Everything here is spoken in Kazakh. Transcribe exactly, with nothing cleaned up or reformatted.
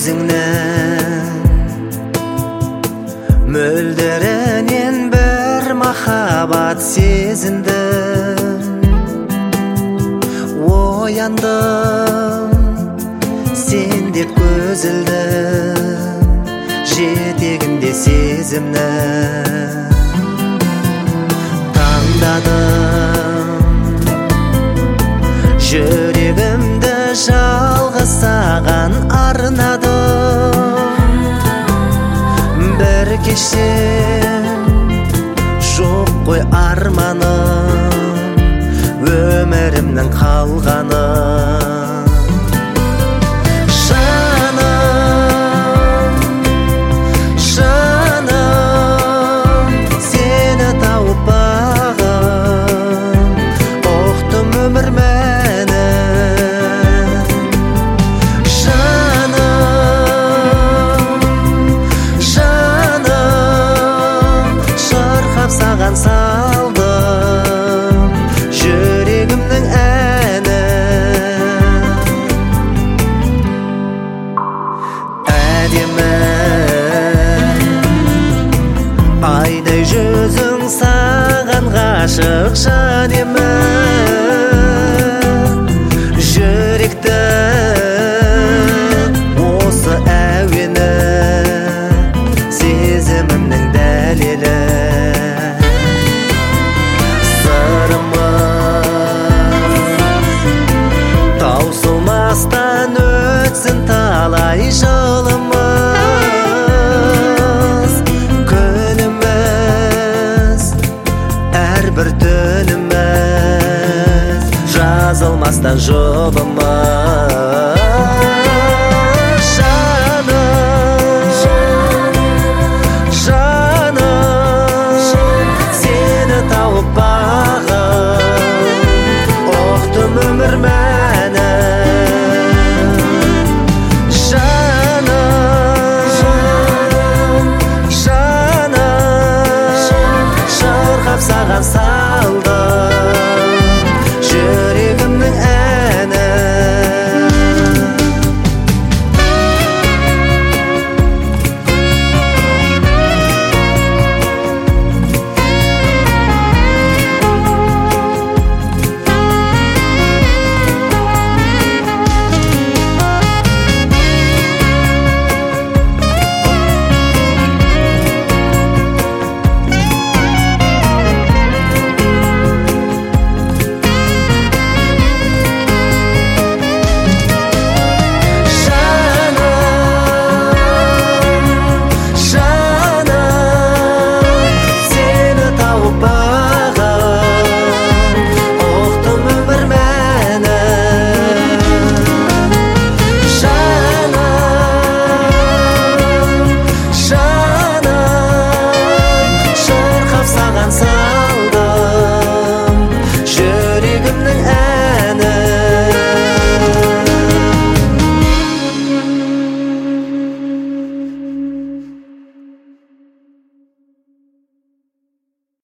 көзіңнен мөлдірінен бір махаббат сезіндім. Ояндым сен деп көз ілдім, жетегінде сезімнің таңдадым. Жүрегімді жалғыз саған арнадым. Бір кеште жоқ қой арманым, өмірімнің қалғаны. Жаным, жаным, сені тауып бағым, ұқтым өмір мәні. Жаным, жаным, шырқап саған салдым жүрегімнің әні. Әдемі айдай жүзің саған ғашық жан емі. Жүректі осы әуені сезімімнің дәлелі. Таусылмастан өтсін талай жылымыз, күніміз, әрбір түніміз, жазылмастан жұбымыз.